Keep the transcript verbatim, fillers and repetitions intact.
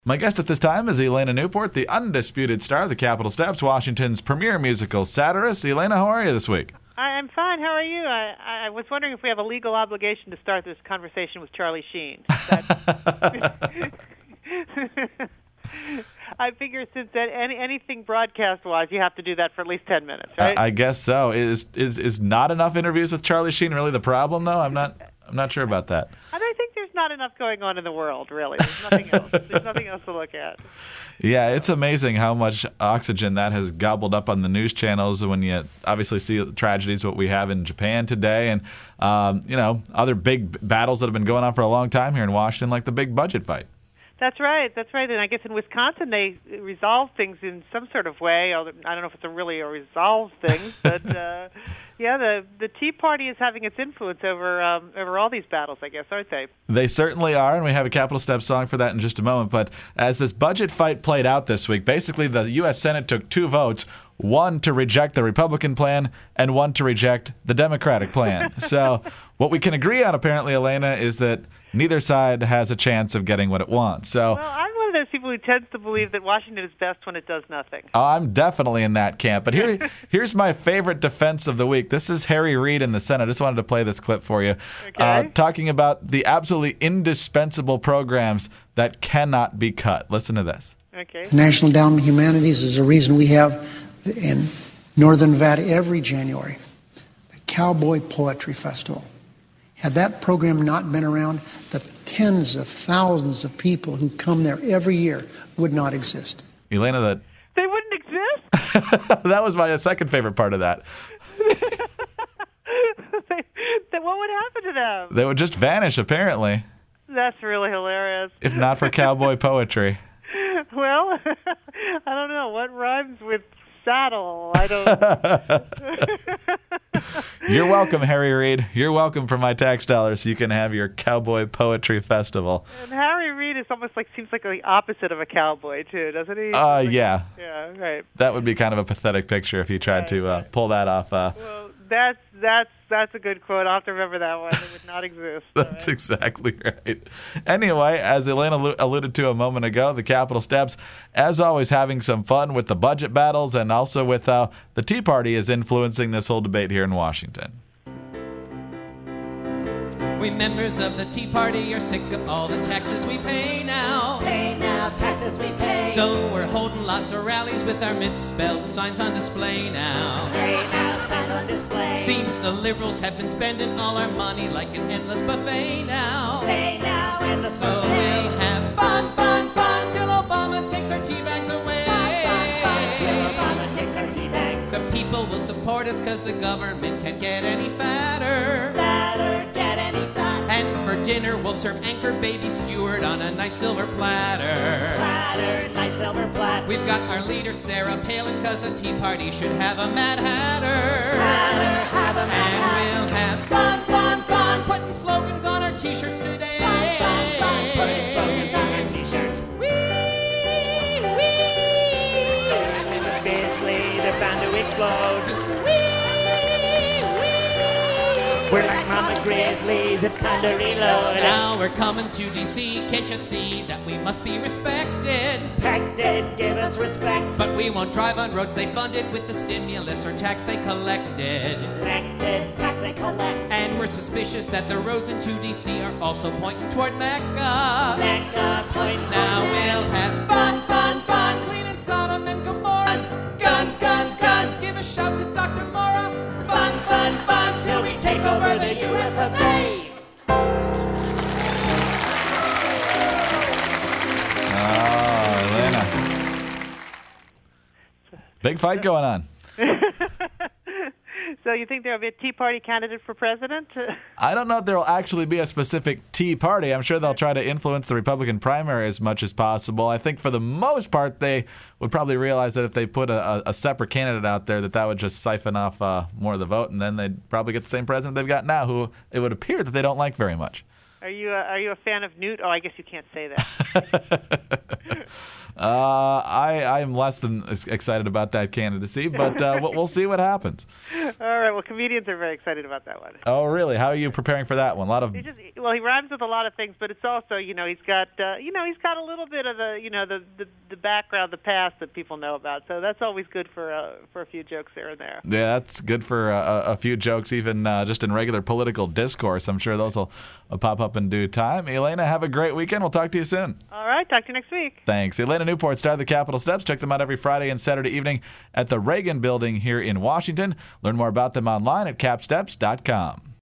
My guest at this time is Elena Newport, the undisputed star of the Capitol Steps, Washington's premier musical satirist. Elena, how are you this week? I'm fine. How are you? I, I was wondering if we have a legal obligation to start this conversation with Charlie Sheen. That... I figure since that any, anything broadcast-wise, you have to do that for at least ten minutes, right? I, I guess so. Is is is not enough interviews with Charlie Sheen really the problem, though? I'm not. I'm not sure about that. And I think there's not enough going on in the world, really. There's nothing else. There's nothing else to look at. Yeah, it's amazing how much oxygen that has gobbled up on the news channels when you obviously see the tragedies, what we have in Japan today, and um, you know, other big battles that have been going on for a long time here in Washington, like the big budget fight. That's right. That's right. And I guess in Wisconsin they resolve things in some sort of way. I don't know if it's a really a resolve thing, but uh, yeah, the the Tea Party is having its influence over um, over all these battles, I guess, aren't they? They certainly are, and we have a Capitol Steps song for that in just a moment. But as this budget fight played out this week, basically the U S Senate took two votes. One to reject the Republican plan and one to reject the Democratic plan. So what we can agree on, apparently, Elena, is that neither side has a chance of getting what it wants. So, well, I'm one of those people who tends to believe that Washington is best when it does nothing. Oh, I'm definitely in that camp. But here, here's my favorite defense of the week. This is Harry Reid in the Senate. I just wanted to play this clip for you. Okay. Uh, talking about the absolutely indispensable programs that cannot be cut. Listen to this. Okay. The National Endowment of Humanities is a reason we have in Northern Nevada every January the Cowboy Poetry Festival. Had that program not been around, the tens of thousands of people who come there every year would not exist. Elena, that they wouldn't exist? That was my second favorite part of that. Then what would happen to them? They would just vanish, apparently. That's really hilarious. If not for cowboy poetry. Well, I don't know. What rhymes with saddle? I don't. You're welcome, Harry Reid. You're welcome for my tax dollars so you can have your Cowboy Poetry Festival. And Harry Reid is almost like, seems like the opposite of a cowboy, too, doesn't he? Uh, like, yeah. Yeah, right. That would be kind of a pathetic picture if you tried right, to uh, right. pull that off. Uh, well, that's, that's, that's a good quote. I'll have to remember that one. It would not exist. That's right? exactly right. Anyway, as Elena alluded to a moment ago, the Capitol Steps, as always, having some fun with the budget battles and also with uh, the Tea Party is influencing this whole debate here in Washington. We members of the Tea Party are sick of all the taxes we pay now. Pay now, taxes we pay. So we're holding lots of rallies with our misspelled signs on display now. Pay now, signs on display. Seems the liberals have been spending all our money like an endless buffet now. Pay now, endless So buffet. we'll have fun, fun, fun till Obama takes our tea bags away. Fun, fun, fun till Obama takes our tea bags. Some people will support us cause the government can't get any fatter. Fatter, get any fatter. And for dinner we'll serve anchored baby skewered on a nice silver platter. Platter, nice silver platter. We've got our leader Sarah Palin cause a Tea Party should have a Mad Hatter. Hatter, have a Mad And we'll have fun, fun, fun putting slogans on our t-shirts today. Fun, fun, fun, putting slogans on our t-shirts. Wee, wee. Obviously, they're bound to explode. We're like mama grizzlies, it's time to reload. Now we're coming to D C, can't you see that we must be respected? Respected, give us respect. But we won't drive on roads they funded with the stimulus or tax they collected. Elected, tax they collect. And we're suspicious that the roads into D C are also pointing toward Mecca. Mecca, point toward Now we'll have fun, fun, fun, cleaning Sodom and Gomorrah. Guns, guns, guns, give a shout to Doctor Laura. Fun, fun, fun, till we take over the U S of A. Oh, Elena. Big fight going on. So you think there will be a Tea Party candidate for president? I don't know if there will actually be a specific Tea Party. I'm sure they'll try to influence the Republican primary as much as possible. I think for the most part, they would probably realize that if they put a, a separate candidate out there, that that would just siphon off uh, more of the vote, and then they'd probably get the same president they've got now, who it would appear that they don't like very much. Are you a, are you a fan of Newt? Oh, I guess you can't say that. Uh, I I'm less than as excited about that candidacy, but uh, we'll, we'll see what happens. All right. Well, comedians are very excited about that one. Oh, really? How are you preparing for that one? A lot of He just well, he rhymes with a lot of things, but it's also you know he's got uh, you know he's got a little bit of the you know the, the the background, the past that people know about. So that's always good for uh, for a few jokes here and there. yeah, that's good for a, a few jokes, even uh, just in regular political discourse. I'm sure those will uh, pop up in due time. Elena, have a great weekend. We'll talk to you soon. All right. Talk to you next week. Thanks. Elena Newport, star of the Capitol Steps. Check them out every Friday and Saturday evening at the Reagan Building here in Washington. Learn more about them online at cap steps dot com.